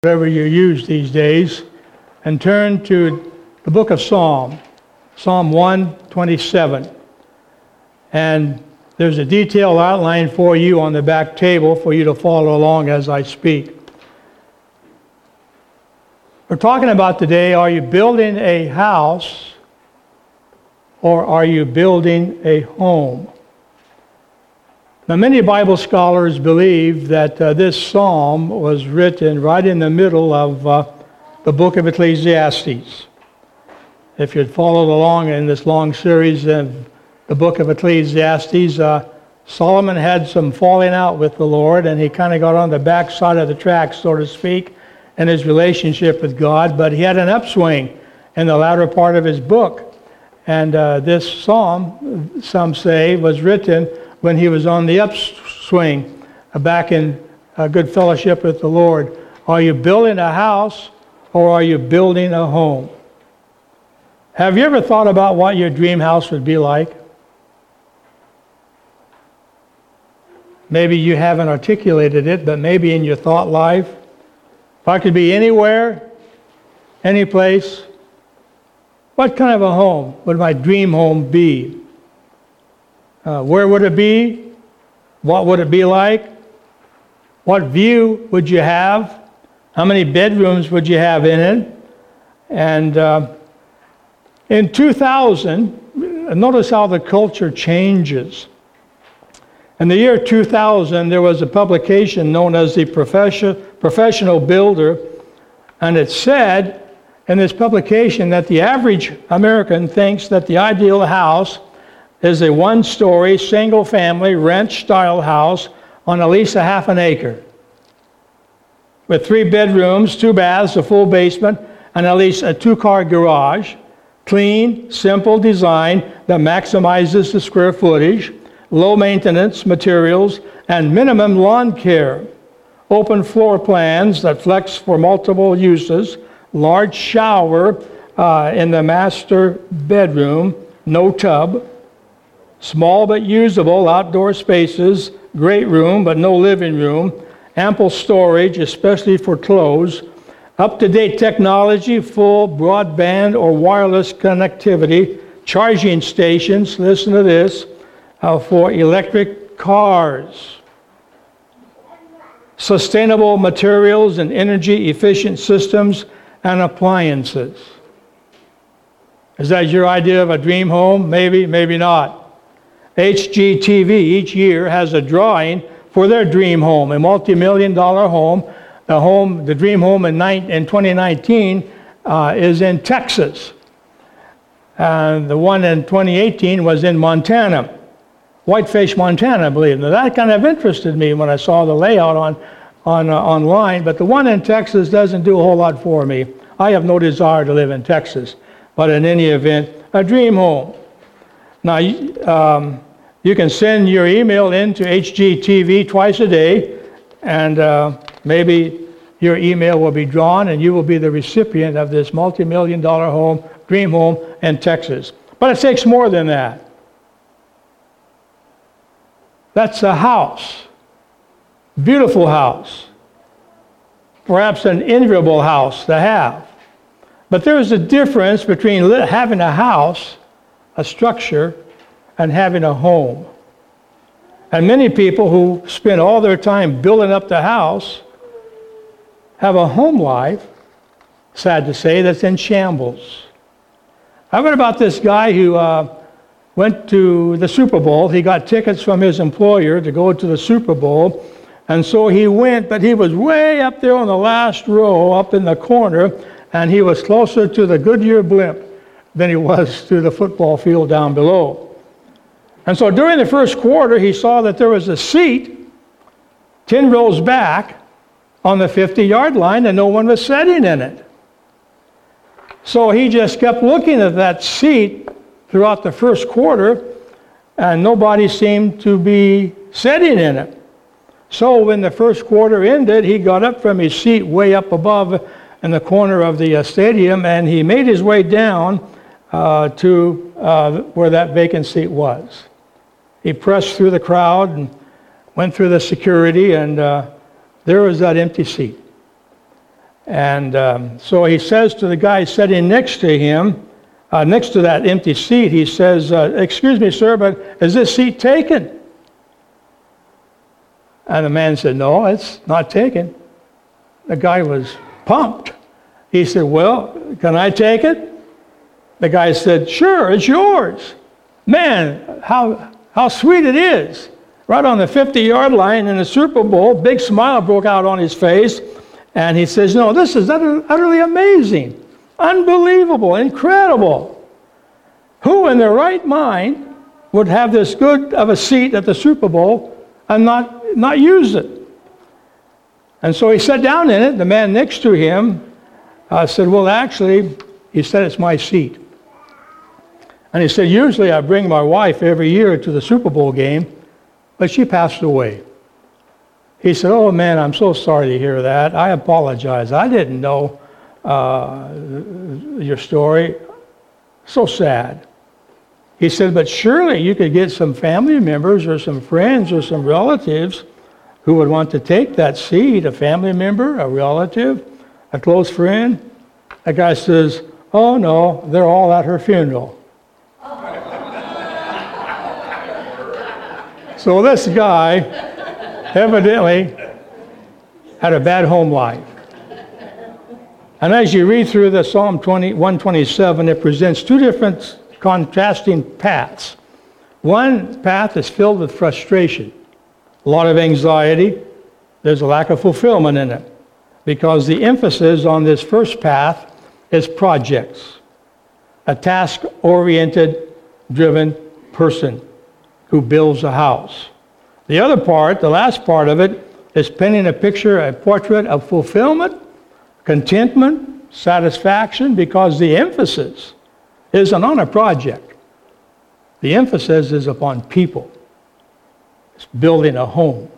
whatever you use these days, and turn to the book of Psalm 127. And there's a detailed outline for you on the back table for you to follow along as I speak. We're talking about today, are you building a house or are you building a home? Now, many Bible scholars believe that this psalm was written right in the middle of the book of Ecclesiastes. If you'd followed along in this long series of the book of Ecclesiastes, Solomon had some falling out with the Lord, and he kind of got on the back side of the track, so to speak, in his relationship with God, but he had an upswing in the latter part of his book. And this psalm, some say, was written when he was on the upswing, back in good fellowship with the Lord. Are you building a house or are you building a home? Have you ever thought about what your dream house would be like? Maybe you haven't articulated it, but maybe in your thought life. If I could be anywhere, any place, what kind of a home would my dream home be? Where would it be? What would it be like? What view would you have? How many bedrooms would you have in it? And in 2000, notice how the culture changes. In the year 2000, there was a publication known as the Professional Builder, and it said in this publication that the average American thinks that the ideal house is a one-story, single-family, ranch-style house on at least a half an acre, with 3 bedrooms, 2 baths, a full basement, and at least a 2-car garage. Clean, simple design that maximizes the square footage, low maintenance materials, and minimum lawn care. Open floor plans that flex for multiple uses, large shower in the master bedroom, no tub, small but usable outdoor spaces, great room but no living room, ample storage, especially for clothes, up-to-date technology, full broadband or wireless connectivity, charging stations, listen to this, for electric cars, sustainable materials and energy-efficient systems and appliances. Is that your idea of a dream home? Maybe, maybe not. HGTV each year has a drawing for their dream home, a multi-million-dollar home. The dream home in 2019 is in Texas. And the one in 2018 was in Montana. Whitefish, Montana, I believe. Now, that kind of interested me when I saw the layout online, but the one in Texas doesn't do a whole lot for me. I have no desire to live in Texas, but in any event, a dream home. Now, you can send your email into HGTV twice a day, and maybe your email will be drawn, and you will be the recipient of this multi-million-dollar home, dream home in Texas. But it takes more than that. That's a house, beautiful house, perhaps an enviable house to have. But there is a difference between having a house, a structure, and having a home. And many people who spend all their time building up the house have a home life, sad to say, that's in shambles. I read about this guy who went to the Super Bowl. He got tickets from his employer to go to the Super Bowl. And so he went, but he was way up there on the last row, up in the corner, and he was closer to the Goodyear blimp than he was to the football field down below. And so during the first quarter, he saw that there was a seat 10 rows back on the 50-yard line, and no one was sitting in it. So he just kept looking at that seat throughout the first quarter, and nobody seemed to be sitting in it. So when the first quarter ended, he got up from his seat way up above in the corner of the stadium, and he made his way down to where that vacant seat was. He pressed through the crowd and went through the security, and there was that empty seat. And so he says to the guy sitting next to him, next to that empty seat, he says, "Excuse me, sir, but is this seat taken?" And the man said, "No, it's not taken." The guy was pumped. He said, "Well, can I take it?" The guy said, "Sure, it's yours." Man, how sweet it is. Right on the 50-yard line in the Super Bowl, big smile broke out on his face. And he says, "No, this is utterly amazing, unbelievable, incredible. Who in their right mind would have this good of a seat at the Super Bowl and not use it?" And so he sat down in it. The man next to him said, "Well, actually," he said, "it's my seat." And he said, "Usually I bring my wife every year to the Super Bowl game, but she passed away." He said, "Oh man, I'm so sorry to hear that. I apologize. I didn't know your story. So sad." He said, "But surely you could get some family members or some friends or some relatives who would want to take that seat, a family member, a relative, a close friend." The guy says, "Oh no, they're all at her funeral." So this guy evidently had a bad home life. And as you read through the Psalm 127, it presents two different contrasting paths. One path is filled with frustration, a lot of anxiety. There's a lack of fulfillment in it, because the emphasis on this first path is projects, a task-oriented, driven person who builds a house. The other part, the last part of it, is painting a picture, a portrait of fulfillment, contentment, satisfaction, because the emphasis isn't on a project. The emphasis is upon people. It's building a home.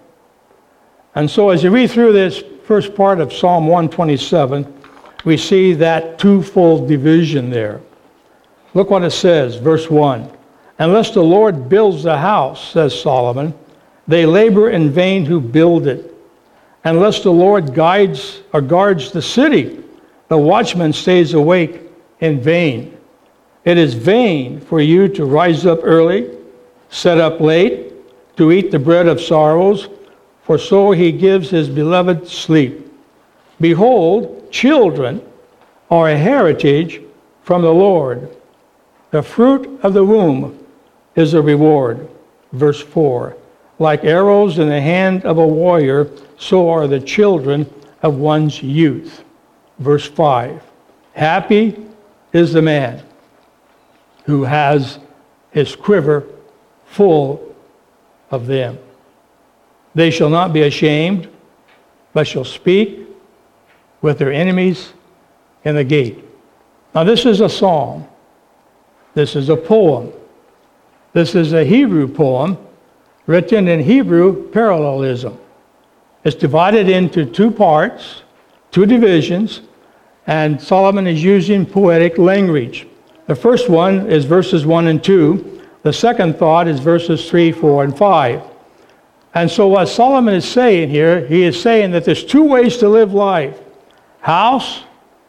And so as you read through this first part of Psalm 127, we see that twofold division there. Look what it says, verse 1. "Unless the Lord builds the house," says Solomon, "they labor in vain who build it. Unless the Lord guides or guards the city, the watchman stays awake in vain. It is vain for you to rise up early, set up late, to eat the bread of sorrows, for so he gives his beloved sleep. Behold, children are a heritage from the Lord. The fruit of the womb is a reward." Verse 4. "Like arrows in the hand of a warrior, so are the children of one's youth." Verse 5. "Happy is the man who has his quiver full of them. They shall not be ashamed, but shall speak with their enemies in the gate." Now this is a psalm. This is a poem. This is a Hebrew poem written in Hebrew parallelism. It's divided into two parts, two divisions, and Solomon is using poetic language. The first one is verses 1 and 2. The second thought is verses 3, 4, and 5. And so what Solomon is saying here, he is saying that there's two ways to live life: house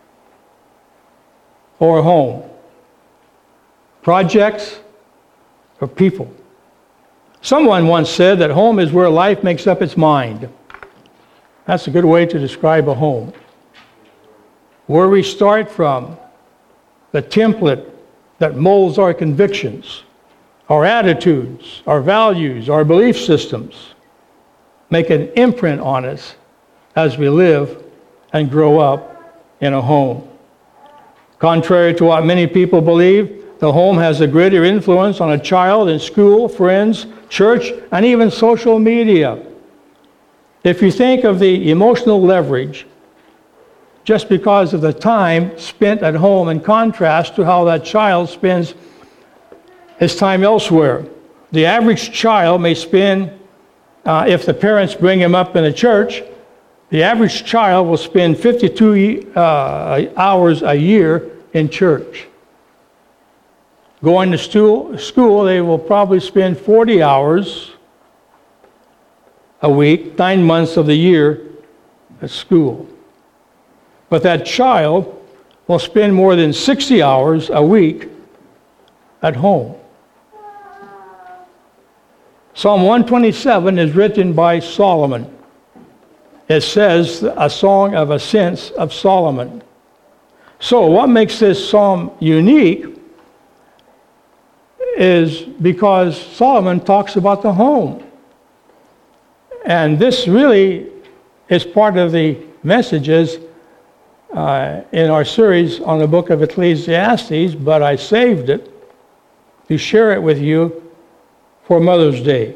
or home, projects or people. Someone once said that home is where life makes up its mind. That's a good way to describe a home. Where we start from, the template that molds our convictions, our attitudes, our values, our belief systems, make an imprint on us as we live and grow up in a home. Contrary to what many people believe, the home has a greater influence on a child in school, friends, church, and even social media. If you think of the emotional leverage, just because of the time spent at home in contrast to how that child spends his time elsewhere. The average child may spend, if the parents bring him up in a church, the average child will spend 52 hours a year in church. Going to school, they will probably spend 40 hours a week, 9 months of the year at school. but that child will spend more than 60 hours a week at home. Psalm 127 is written by Solomon. It says, a song of ascents of Solomon. So what makes this psalm unique is because Solomon talks about the home. And this really is part of the messages in our series on the book of Ecclesiastes, but I saved it to share it with you for Mother's Day.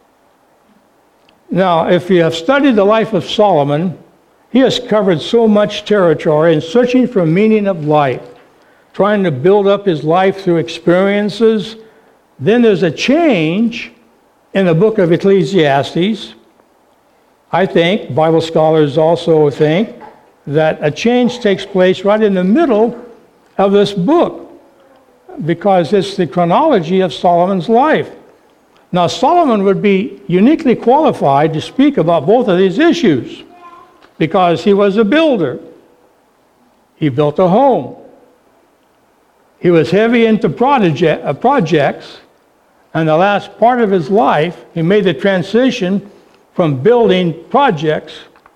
Now, if you have studied the life of Solomon, he has covered so much territory in searching for meaning of life, trying to build up his life through experiences. Then there's a change in the book of Ecclesiastes. I think, Bible scholars also think, that a change takes place right in the middle of this book, because it's the chronology of Solomon's life. Now, Solomon would be uniquely qualified to speak about both of these issues because he was a builder. He built a home. He was heavy into projects, and the last part of his life, he made the transition from building projects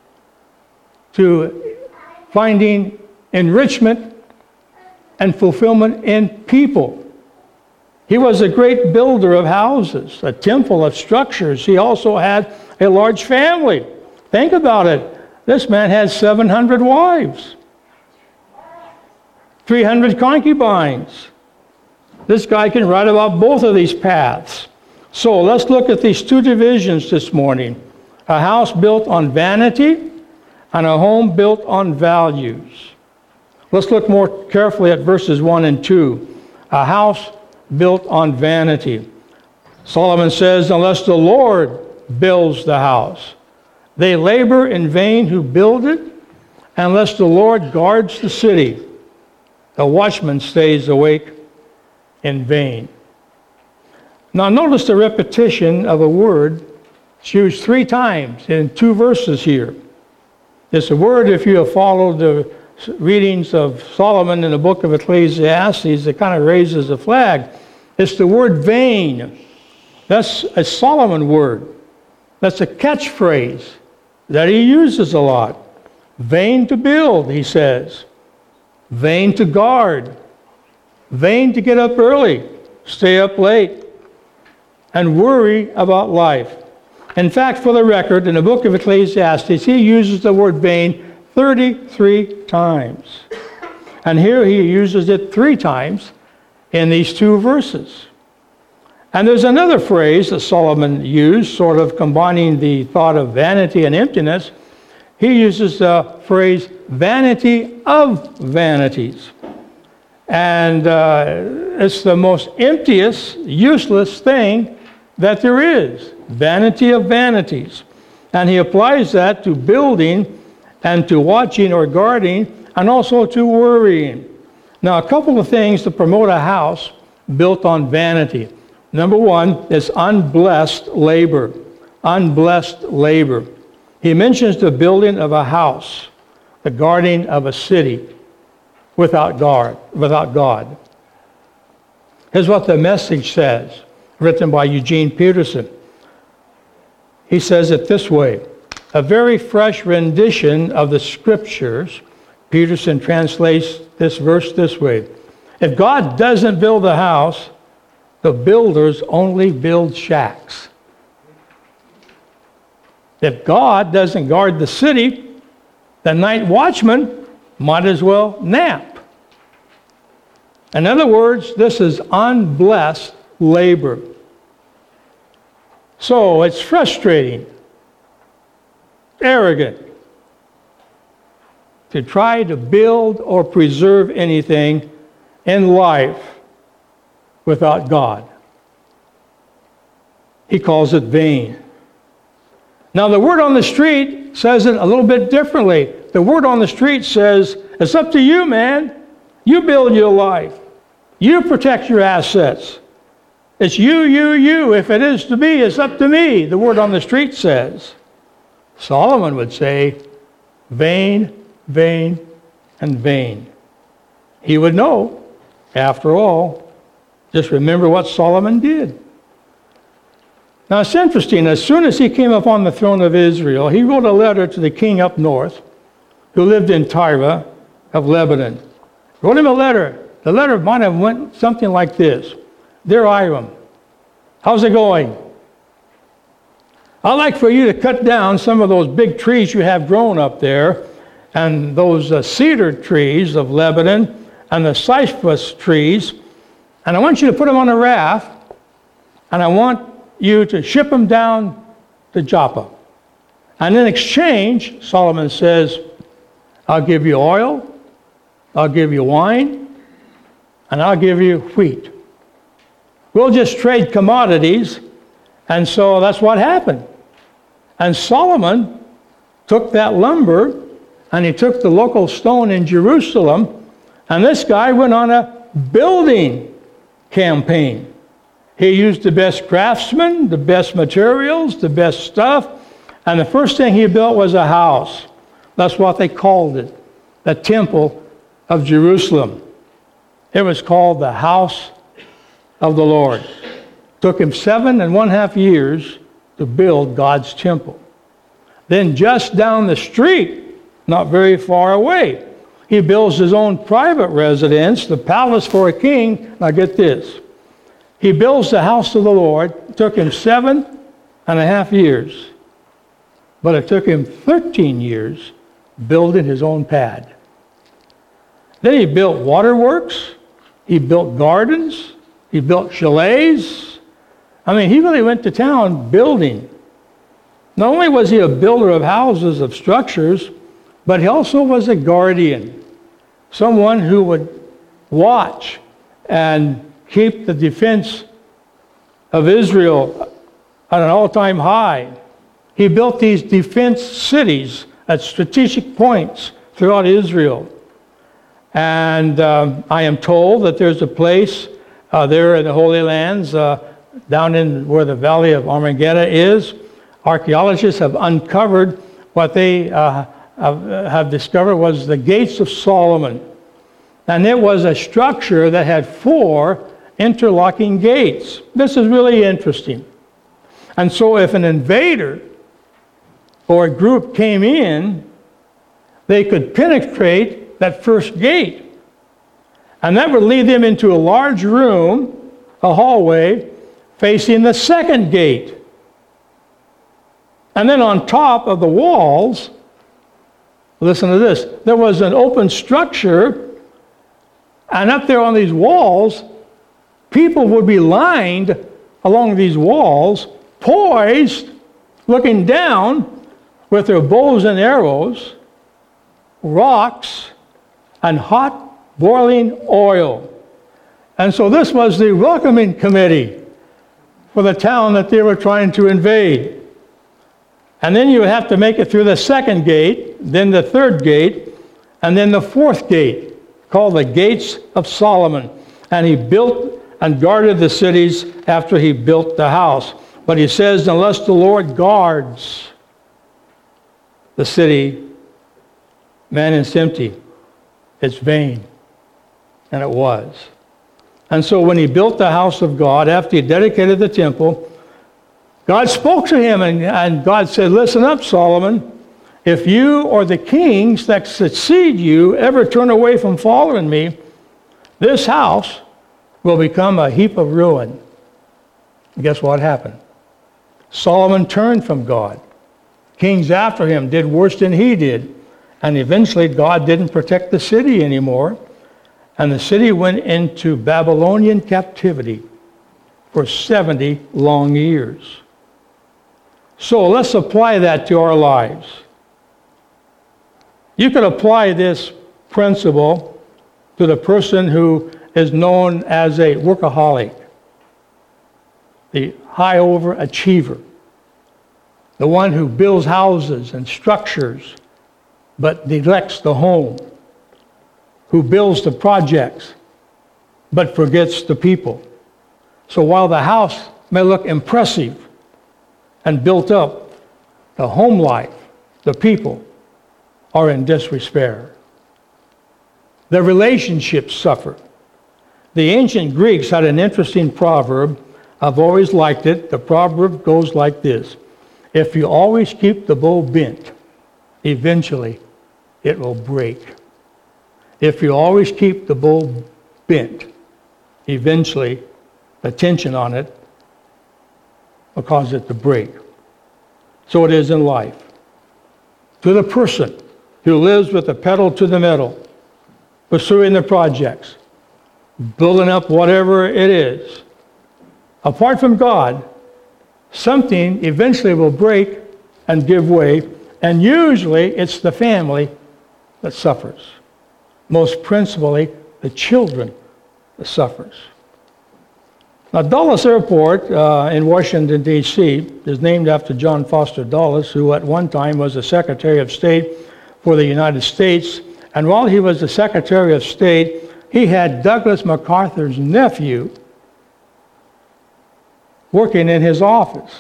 to finding enrichment and fulfillment in people. He was a great builder of houses, a temple of structures. He also had a large family. Think about it. This man had 700 wives, 300 concubines. This guy can write about both of these paths. So let's look at these two divisions this morning. A house built on vanity and a home built on values. Let's look more carefully at verses 1 and 2. A house built on vanity. Solomon says, unless the Lord builds the house, they labor in vain who build it. Unless the Lord guards the city, the watchman stays awake in vain. Now notice the repetition of a word. It's used 3 times in 2 verses here. It's a word, if you have followed the readings of Solomon in the book of Ecclesiastes, that kind of raises a flag. It's the word vain. That's a Solomon word. That's a catchphrase that he uses a lot. Vain to build, he says. Vain to guard. Vain to get up early, stay up late, and worry about life. In fact, for the record, in the book of Ecclesiastes, he uses the word vain 33 times. And here he uses it 3 times in these 2 verses. And there's another phrase that Solomon used, sort of combining the thought of vanity and emptiness. He uses the phrase vanity of vanities. And it's the most emptiest, useless thing that there is. Vanity of vanities. And he applies that to building and to watching or guarding and also to worrying. Now, a couple of things to promote a house built on vanity. Number 1 is unblessed labor. Unblessed labor. He mentions the building of a house, the guarding of a city without God. Here's what the Message says, written by Eugene Peterson. He says it this way: a very fresh rendition of the Scriptures. Peterson translates this verse this way: if God doesn't build a house, the builders only build shacks. If God doesn't guard the city, the night watchman might as well nap. In other words, this is unblessed labor. So it's frustrating, arrogant, to try to build or preserve anything in life without God. He calls it vain. Now, the word on the street says it a little bit differently. The word on the street says, it's up to you, man. You build your life. You protect your assets. It's you. If it is to be, it's up to me, the word on the street says. Solomon would say, vain, vain, and vain. He would know, after all. Just remember what Solomon did. Now it's interesting, as soon as he came up on the throne of Israel, he wrote a letter to the king up north, who lived in Tyre of Lebanon. Wrote him a letter. The letter might have went something like this. Dear Hiram, how's it going? I'd like for you to cut down some of those big trees you have grown up there, and those cedar trees of Lebanon, and the cypress trees, and I want you to put them on a raft, and I want you to ship them down to Joppa. And in exchange, Solomon says, I'll give you oil, I'll give you wine, and I'll give you wheat. We'll just trade commodities. And so that's what happened. And Solomon took that lumber, and he took the local stone in Jerusalem, and this guy went on a building campaign. He used the best craftsmen, the best materials, the best stuff, and the first thing he built was a house. That's what they called it, the Temple of Jerusalem. It was called the House of the Lord. It took him 7.5 years to build God's temple. Then just down the street, not very far away, he builds his own private residence, the palace for a king. Now get this. He builds the house of the Lord. It took him 7.5 years. But it took him 13 years building his own pad. Then he built waterworks. He built gardens. He built chalets. I mean, he really went to town building. Not only was he a builder of houses, of structures, but he also was a guardian. Someone who would watch and keep the defense of Israel at an all-time high. He built these defense cities at strategic points throughout Israel. And I am told that there's a place there in the Holy Lands, down in where the Valley of Armageddon is. Archaeologists have uncovered what they have discovered was the Gates of Solomon. And it was a structure that had 4 interlocking gates. This is really interesting. And so if an invader or a group came in, they could penetrate that first gate. And that would lead them into a large room, a hallway, facing the second gate. And then on top of the walls, listen to this, there was an open structure, and up there on these walls, people would be lined along these walls, poised, looking down with their bows and arrows, rocks, and hot boiling oil. And so this was the welcoming committee for the town that they were trying to invade. And then you would have to make it through the second gate, then the third gate, and then the fourth gate, called the Gates of Solomon. And he built and guarded the cities after he built the house. But he says, unless the Lord guards the city, man, it's empty. It's vain. And it was. And so when he built the house of God, after he dedicated the temple, God spoke to him, and God said, listen up, Solomon. If you or the kings that succeed you ever turn away from following me, this house will become a heap of ruin. And guess what happened? Solomon turned from God. Kings after him did worse than he did. And eventually God didn't protect the city anymore. And the city went into Babylonian captivity for 70 long years. So let's apply that to our lives. You could apply this principle to the person who is known as a workaholic, the high overachiever, the one who builds houses and structures but neglects the home, who builds the projects but forgets the people. So while the house may look impressive and built up, the home life, the people, are in despair. The relationships suffer. The ancient Greeks had an interesting proverb. I've always liked it. The proverb goes like this: if you always keep the bow bent, eventually it will break. If you always keep the bow bent, eventually the tension on it will cause it to break. So it is in life. To the person who lives with the pedal to the metal, pursuing the projects, building up whatever it is, apart from God, something eventually will break and give way, and usually it's the family that suffers. Most principally, the children that suffers. Now, Dulles Airport in Washington, D.C. is named after John Foster Dulles, who at one time was the Secretary of State for the United States. And while he was the Secretary of State, he had Douglas MacArthur's nephew working in his office.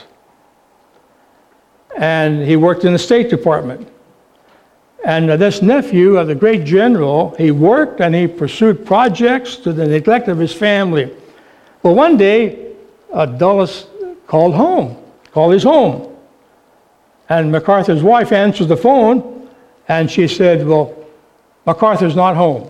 And he worked in the State Department. And this nephew of the great general, he worked and he pursued projects to the neglect of his family. Well, one day, Dulles called his home. And MacArthur's wife answered the phone, and she said, well, MacArthur's not home.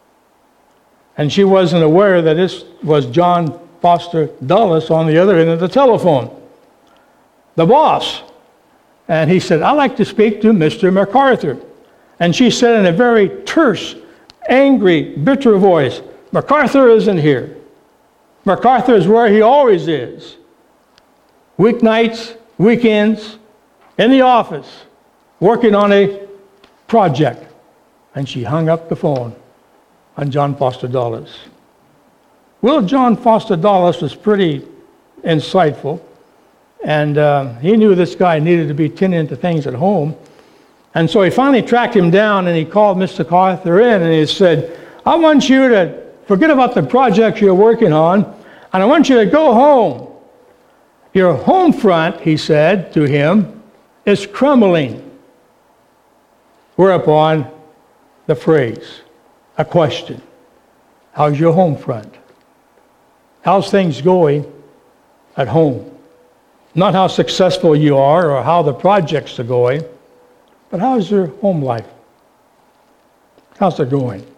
And she wasn't aware that this was John Foster Dulles on the other end of the telephone, the boss. And he said, I'd like to speak to Mr. MacArthur. And she said in a very terse, angry, bitter voice, MacArthur isn't here. MacArthur is where he always is. Weeknights, weekends, in the office, working on a project. And she hung up the phone on John Foster Dulles. Well, John Foster Dulles was pretty insightful, and he knew this guy needed to be tending to things at home. And so he finally tracked him down, and he called Mr. MacArthur in, and he said, I want you to forget about the projects you're working on, and I want you to go home. Your home front, he said to him, is crumbling. Whereupon the phrase, a question, how's your home front? How's things going at home? Not how successful you are or how the projects are going, but how's your home life? How's it going?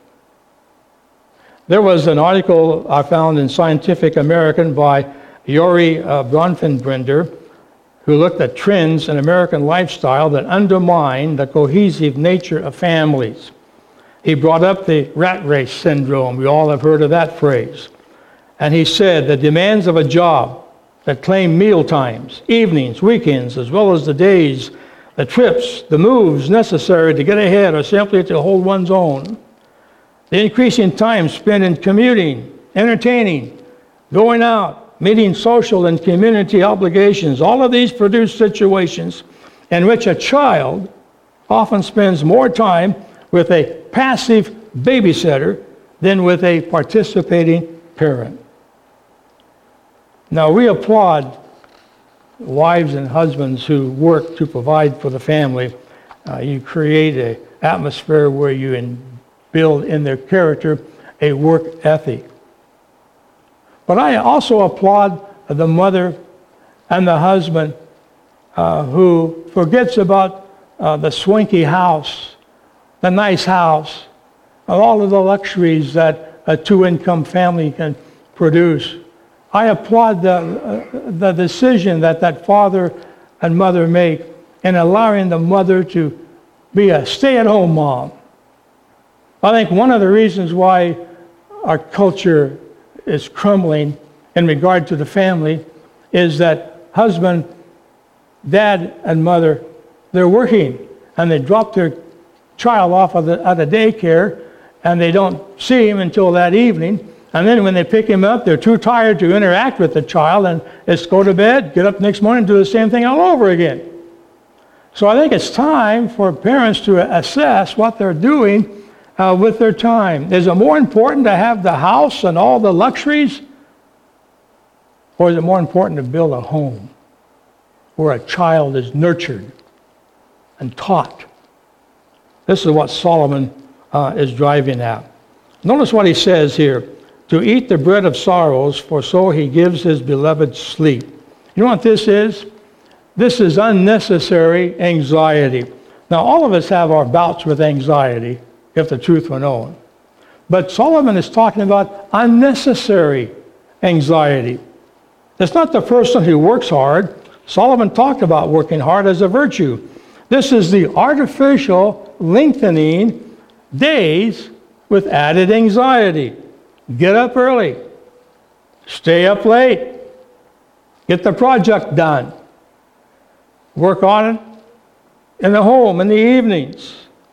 There was an article I found in Scientific American by Yuri Bronfenbrenner, who looked at trends in American lifestyle that undermine the cohesive nature of families. He brought up the rat race syndrome. We all have heard of that phrase. And he said the demands of a job that claim meal times, evenings, weekends, as well as the days, the trips, the moves necessary to get ahead or simply to hold one's own. The increasing time spent in commuting, entertaining, going out, meeting social and community obligations, all of these produce situations in which a child often spends more time with a passive babysitter than with a participating parent. Now, we applaud wives and husbands who work to provide for the family. You create an atmosphere where you build in their character a work ethic. But I also applaud the mother and the husband who forgets about the swanky house, the nice house, all of the luxuries that a two-income family can produce. I applaud the decision that father and mother make in allowing the mother to be a stay-at-home mom. I think one of the reasons why our culture is crumbling in regard to the family is that husband, dad, and mother, they're working, and they drop their child off at a daycare, and they don't see him until that evening. And then when they pick him up, they're too tired to interact with the child, and it's go to bed, get up next morning, do the same thing all over again. So I think it's time for parents to assess what they're doing with their time. Is it more important to have the house and all the luxuries? Or is it more important to build a home where a child is nurtured and taught? This is what Solomon is driving at. Notice what he says here. To eat the bread of sorrows, for so he gives his beloved sleep. You know what this is? This is unnecessary anxiety. Now, all of us have our bouts with anxiety, if the truth were known. But Solomon is talking about unnecessary anxiety. It's not the person who works hard. Solomon talked about working hard as a virtue. This is the artificial lengthening days with added anxiety. Get up early. Stay up late. Get the project done. Work on it in the home in the evenings.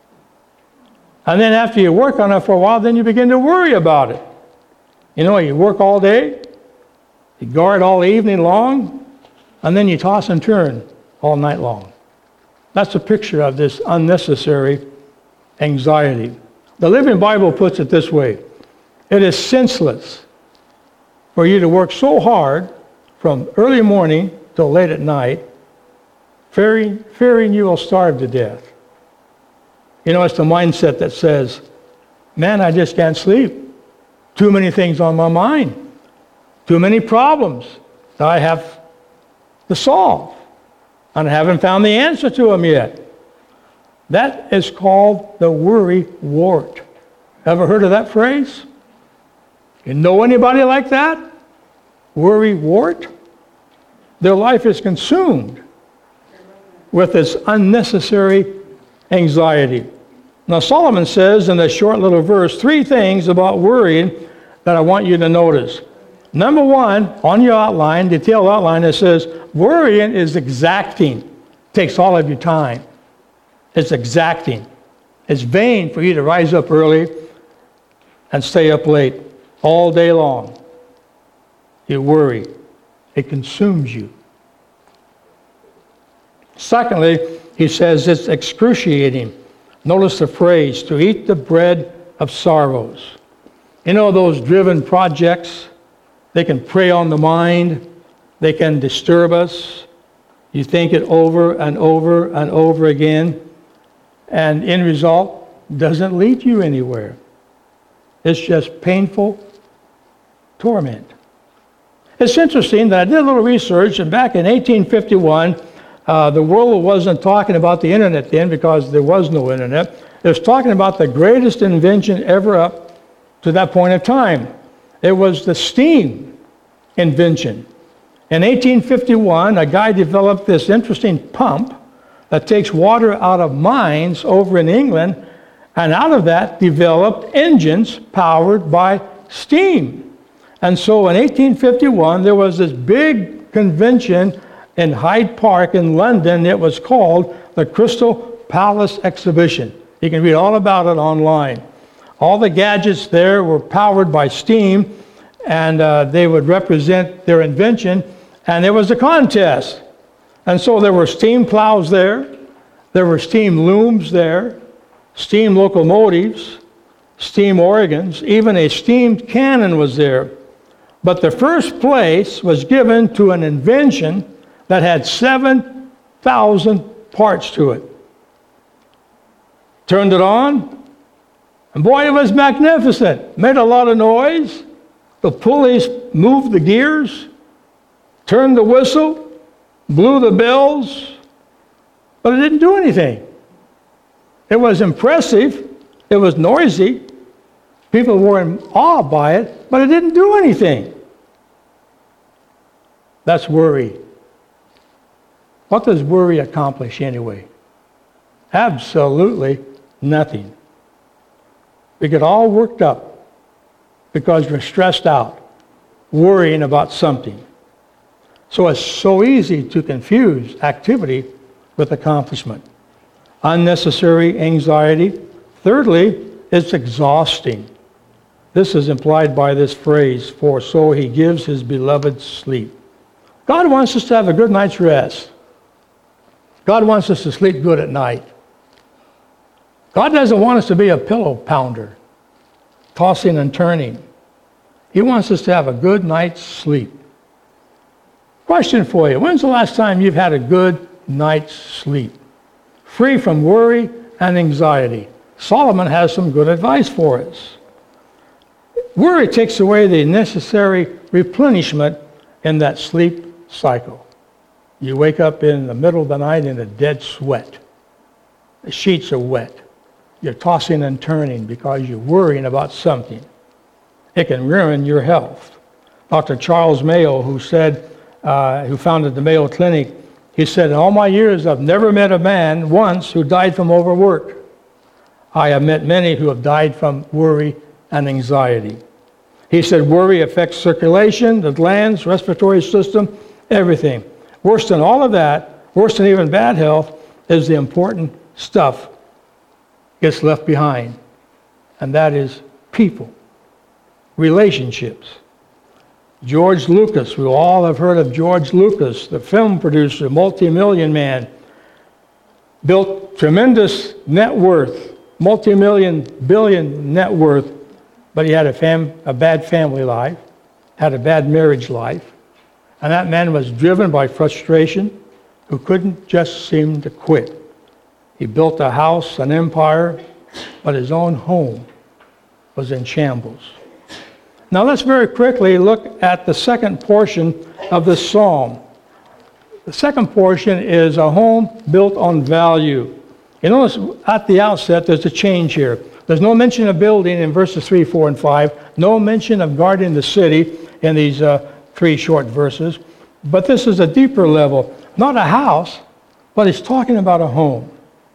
And then after you work on it for a while, then you begin to worry about it. You know, you work all day, you guard all evening long, and then you toss and turn all night long. That's a picture of this unnecessary anxiety. The Living Bible puts it this way. It is senseless for you to work so hard from early morning till late at night, fearing you will starve to death. You know, it's the mindset that says, man, I just can't sleep. Too many things on my mind. Too many problems that I have to solve. And I haven't found the answer to them yet. That is called the worry wart. Ever heard of that phrase? You know anybody like that? Worry wart? Their life is consumed with this unnecessary anxiety. Now, Solomon says in this short little verse 3 things about worrying that I want you to notice. Number 1, on your outline, detailed outline, it says, worrying is exacting. Takes all of your time. It's exacting. It's vain for you to rise up early and stay up late all day long. You worry. It consumes you. Secondly, he says it's excruciating. Notice the phrase, to eat the bread of sorrows. You know those driven projects? They can prey on the mind. They can disturb us. You think it over and over and over again. And in result, doesn't lead you anywhere. It's just painful torment. It's interesting that I did a little research, and back in 1851, the world wasn't talking about the internet then because there was no internet. It was talking about the greatest invention ever up to that point of time. It was the steam invention. In 1851, a guy developed this interesting pump that takes water out of mines over in England, and out of that developed engines powered by steam. And so in 1851, there was this big convention in Hyde Park in London. It was called the Crystal Palace Exhibition. You can read all about it online. All the gadgets there were powered by steam, and they would represent their invention, and there was a contest. And so there were steam plows there were steam looms there, steam locomotives, steam organs, even a steam cannon was there. But the first place was given to an invention that had 7,000 parts to it. Turned it on, and boy, it was magnificent. Made a lot of noise. The pulleys moved the gears, turned the whistle, blew the bells, but it didn't do anything. It was impressive. It was noisy. People were in awe by it, but it didn't do anything. That's worry. What does worry accomplish anyway? Absolutely nothing. We get all worked up because we're stressed out, worrying about something. So it's so easy to confuse activity with accomplishment. Unnecessary anxiety. Thirdly, it's exhausting. This is implied by this phrase, for so he gives his beloved sleep. God wants us to have a good night's rest. God wants us to sleep good at night. God doesn't want us to be a pillow pounder, tossing and turning. He wants us to have a good night's sleep. Question for you. When's the last time you've had a good night's sleep? Free from worry and anxiety. Solomon has some good advice for us. Worry takes away the necessary replenishment in that sleep cycle. You wake up in the middle of the night in a dead sweat. The sheets are wet. You're tossing and turning because you're worrying about something. It can ruin your health. Dr. Charles Mayo, who founded the Mayo Clinic, he said, in all my years, I've never met a man once who died from overwork. I have met many who have died from worry and anxiety. He said, worry affects circulation, the glands, respiratory system, everything. Worse than all of that, worse than even bad health, is the important stuff gets left behind. And that is people, relationships. George Lucas, we all have heard of George Lucas, the film producer, multi-million man, built tremendous net worth, multi-million, billion net worth, but he had a bad family life, had a bad marriage life, and that man was driven by frustration, who couldn't just seem to quit. He built a house, an empire, but his own home was in shambles. Now let's very quickly look at the second portion of this psalm. The second portion is a home built on value. You notice at the outset there's a change here. There's no mention of building in verses 3, 4, and 5. No mention of guarding the city in these 3 short verses. But this is a deeper level. Not a house, but it's talking about a home.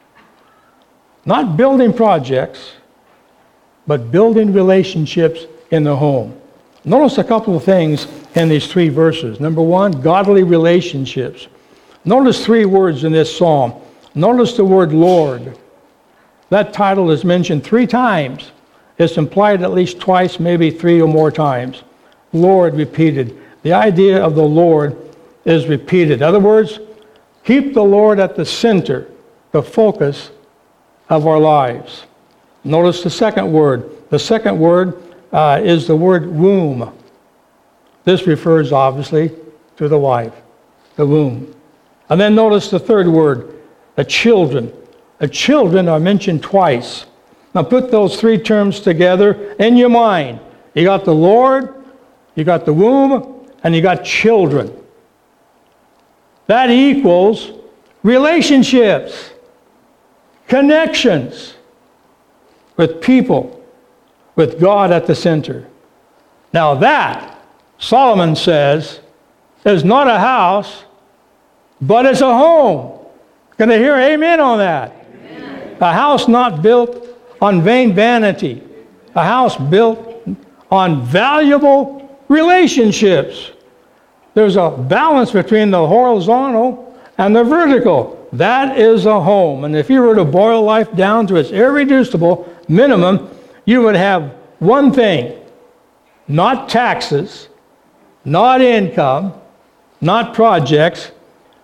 Not building projects, but building relationships in the home. Notice a couple of things in these 3 verses. Number 1, godly relationships. Notice 3 words in this psalm. Notice the word Lord. That title is mentioned 3 times. It's implied at least twice, maybe 3 or more times. Lord repeated. The idea of the Lord is repeated. In other words, keep the Lord at the center, the focus of our lives. Notice the second word. The second word is the word womb. This refers obviously to the wife, the womb. And then notice the third word, the children. The children are mentioned twice. Now put those 3 terms together in your mind. You got the Lord, you got the womb, and you got children. That equals relationships, connections with people, with God at the center. Now that, Solomon says, is not a house, but it's a home. Can I hear amen on that? Amen. A house not built on vain vanity. A house built on valuable relationships. There's a balance between the horizontal and the vertical. That is a home. And if you were to boil life down to its irreducible minimum, you would have one thing. Not taxes, not income, not projects,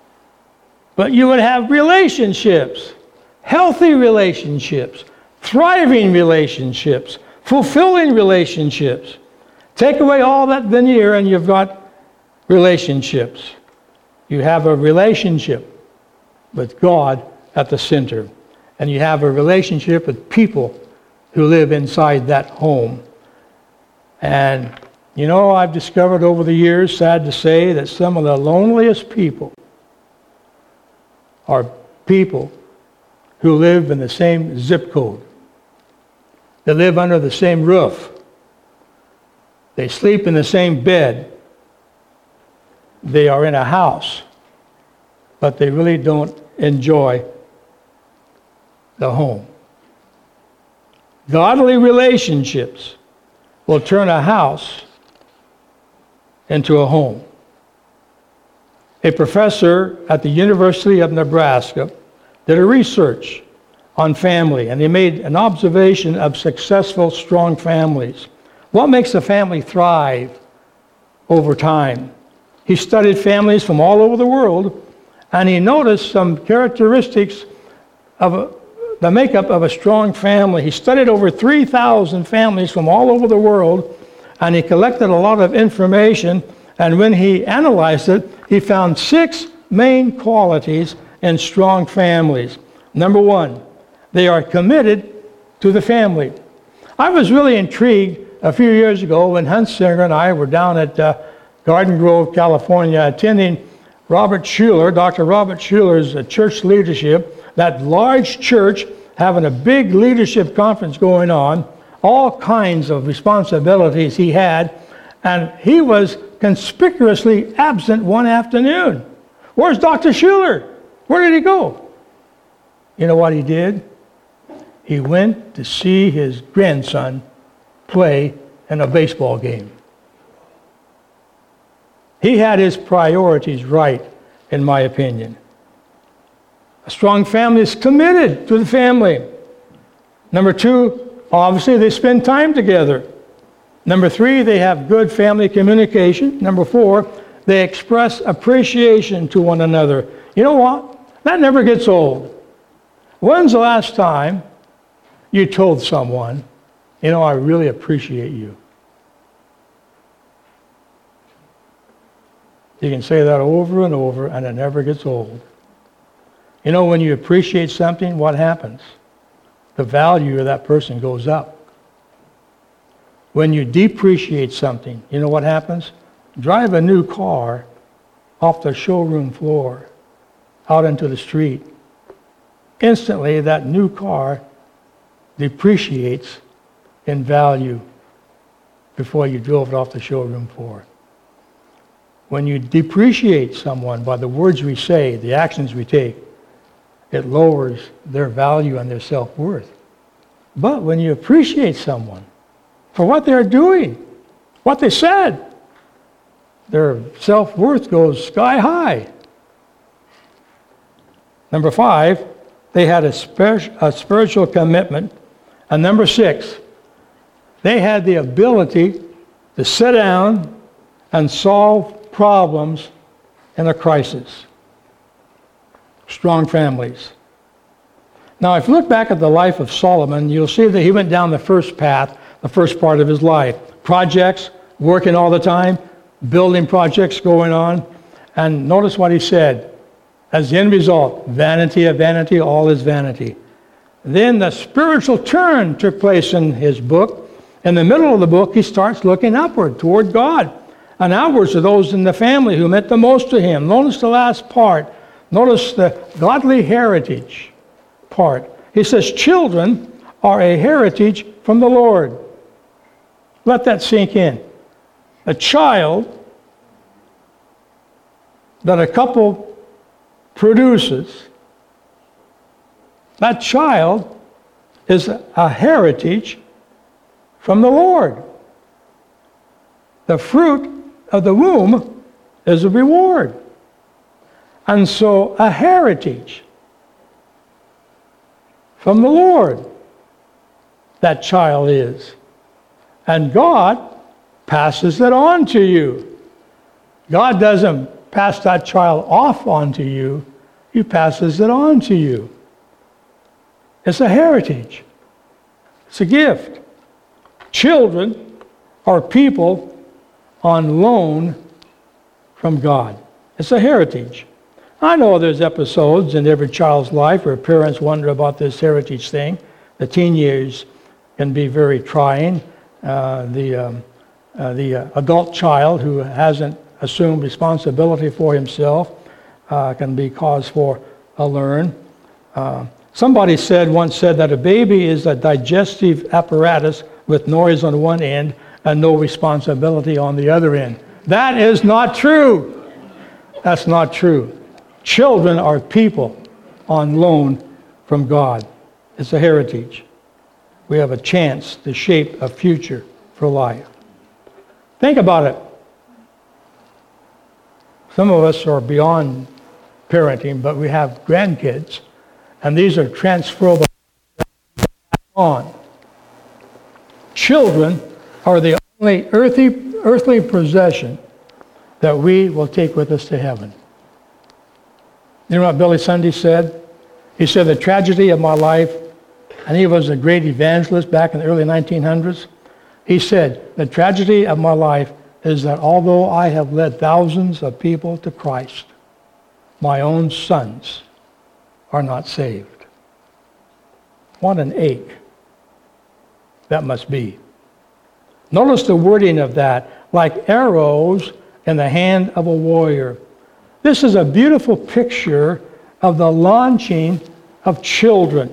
but you would have relationships, healthy relationships, thriving relationships, fulfilling relationships. Take away all that veneer and you've got relationships. You have a relationship with God at the center. And you have a relationship with people who live inside that home. And you know, I've discovered over the years, sad to say, that some of the loneliest people are people who live in the same zip code. They live under the same roof. They sleep in the same bed. They are in a house, but they really don't enjoy the home. Godly relationships will turn a house into a home. A professor at the University of Nebraska did a research on family, and he made an observation of successful, strong families. What makes a family thrive over time? He studied families from all over the world, and he noticed some characteristics of the makeup of a strong family. He studied over 3,000 families from all over the world, and he collected a lot of information, and when he analyzed it, he found 6 main qualities in strong families. Number 1, they are committed to the family. I was really intrigued a few years ago when Hunsinger and I were down at Garden Grove, California, attending Robert Schuller, Dr. Robert Schuller's church leadership, that large church having a big leadership conference going on, all kinds of responsibilities he had, and he was conspicuously absent one afternoon. Where's Dr. Schuller? Where did he go? You know what he did? He went to see his grandson play in a baseball game. He had his priorities right, in my opinion. A strong family is committed to the family. Number 2, obviously they spend time together. Number 3, they have good family communication. Number 4, they express appreciation to one another. You know what? That never gets old. When's the last time you told someone, you know, I really appreciate you? You can say that over and over, and it never gets old. You know, when you appreciate something, what happens? The value of that person goes up. When you depreciate something, you know what happens? Drive a new car off the showroom floor out into the street. Instantly, that new car depreciates in value before you drove it off the showroom floor. When you depreciate someone by the words we say, the actions we take, it lowers their value and their self-worth. But when you appreciate someone for what they're doing, what they said, their self-worth goes sky high. Number 5, they had a spiritual commitment. And number 6, they had the ability to sit down and solve problems in a crisis. Strong families. Now, if you look back at the life of Solomon, you'll see that he went down the first path, the first part of his life. Projects, working all the time, building projects going on. And notice what he said. As the end result, vanity of vanity, all is vanity. Then the spiritual turn took place in his book. In the middle of the book, he starts looking upward toward God and outwards to those in the family who meant the most to him. Notice the last part. Notice the godly heritage part. He says, children are a heritage from the Lord. Let that sink in. A child that a couple produces, that child is a heritage from the Lord. The fruit of the womb is a reward. And so a heritage from the Lord that child is. And God passes it on to you. God doesn't pass that child off onto you. He passes it on to you. It's a heritage. It's a gift. Children are people on loan from God. It's a heritage. I know there's episodes in every child's life where parents wonder about this heritage thing. The teen years can be very trying. The adult child who hasn't assumed responsibility for himself can be cause for alarm. Somebody once said that a baby is a digestive apparatus with noise on one end and no responsibility on the other end. That is not true. That's not true. Children are people on loan from God. It's a heritage. We have a chance to shape a future for life. Think about it. Some of us are beyond parenting, but we have grandkids, and these are transferable on. Children are the only earthly possession that we will take with us to heaven. You know what Billy Sunday said? He said, the tragedy of my life, and he was a great evangelist back in the early 1900s. He said, the tragedy of my life is that although I have led thousands of people to Christ, my own sons are not saved. What an ache that must be. Notice the wording of that, like arrows in the hand of a warrior. This is a beautiful picture of the launching of children.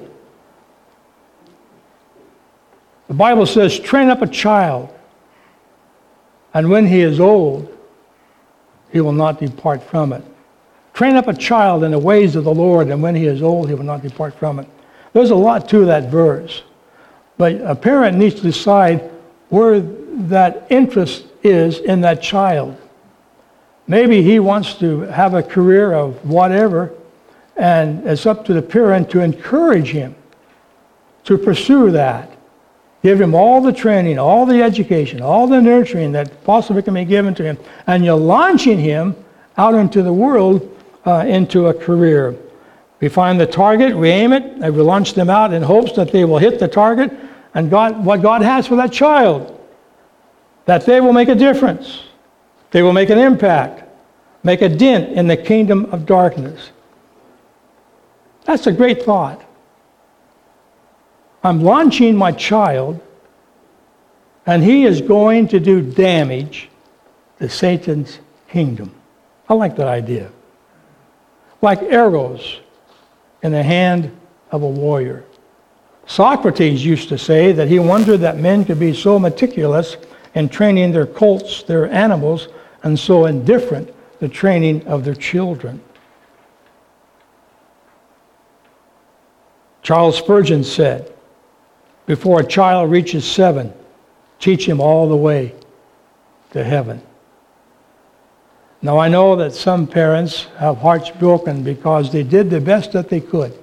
The Bible says, train up a child, and when he is old, he will not depart from it. Train up a child in the ways of the Lord, and when he is old, he will not depart from it. There's a lot to that verse. But a parent needs to decide where that interest is in that child. Maybe he wants to have a career of whatever, and it's up to the parent to encourage him to pursue that. Give him all the training, all the education, all the nurturing that possibly can be given to him, and you're launching him out into the world, into a career. We find the target, we aim it, and we launch them out in hopes that they will hit the target and what God has for that child, that they will make a difference. They will make an impact, make a dent in the kingdom of darkness. That's a great thought. I'm launching my child, and he is going to do damage to Satan's kingdom. I like that idea. Like arrows in the hand of a warrior. Socrates used to say that he wondered that men could be so meticulous in training their colts, their animals, and so indifferent to training of their children. Charles Spurgeon said, before a child reaches 7, teach him all the way to heaven. Now I know that some parents have hearts broken because they did the best that they could.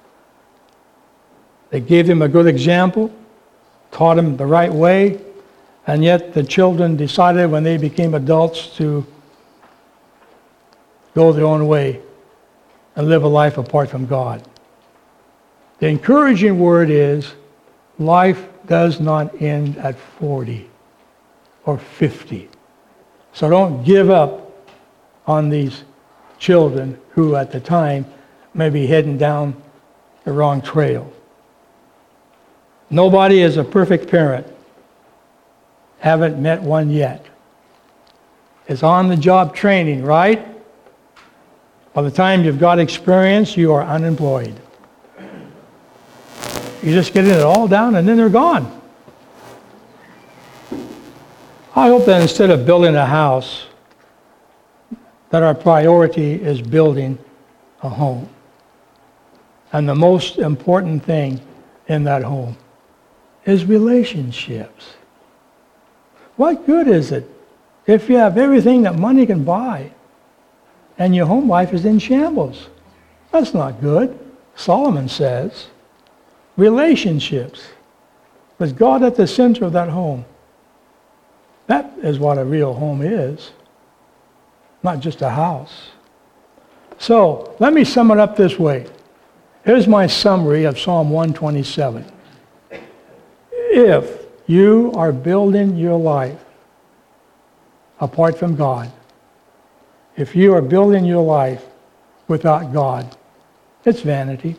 They gave them a good example, taught them the right way, and yet the children decided when they became adults to go their own way and live a life apart from God. The encouraging word is, life does not end at 40 or 50. So don't give up on these children who at the time may be heading down the wrong trail. Nobody is a perfect parent. Haven't met one yet. It's on-the-job training, right? By the time you've got experience, you are unemployed. You just get it all down and then they're gone. I hope that instead of building a house, that our priority is building a home. And the most important thing in that home is relationships. What good is it if you have everything that money can buy and your home life is in shambles? That's not good. Solomon says, relationships with God at the center of that home. That is what a real home is, not just a house. So let me sum it up this way. Here's my summary of Psalm 127. If you are building your life apart from God, if you are building your life without God, it's vanity.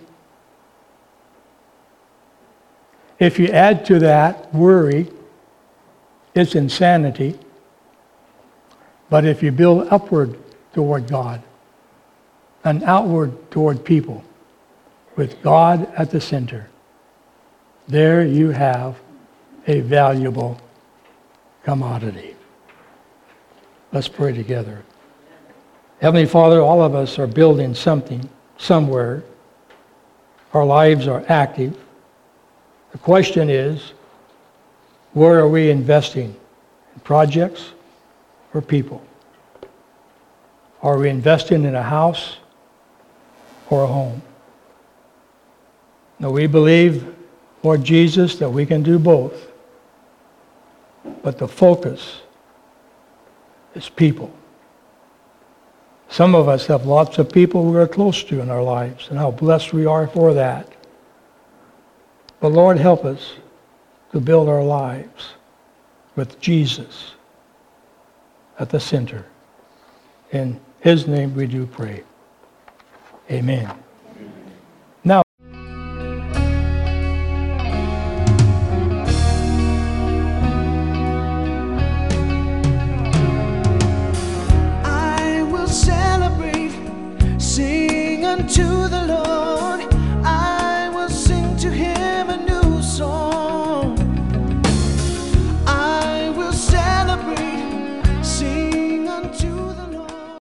If you add to that worry, it's insanity. But if you build upward toward God and outward toward people, with God at the center, there you have a valuable commodity. Let's pray together. Heavenly Father, all of us are building something somewhere. Our lives are active. The question is, where are we investing? In projects or people? Are we investing in a house or a home? Now we believe, Lord Jesus, that we can do both. But the focus is people. Some of us have lots of people we are close to in our lives, and how blessed we are for that. But Lord, help us to build our lives with Jesus at the center. In His name we do pray. Amen. Now, unto the Lord.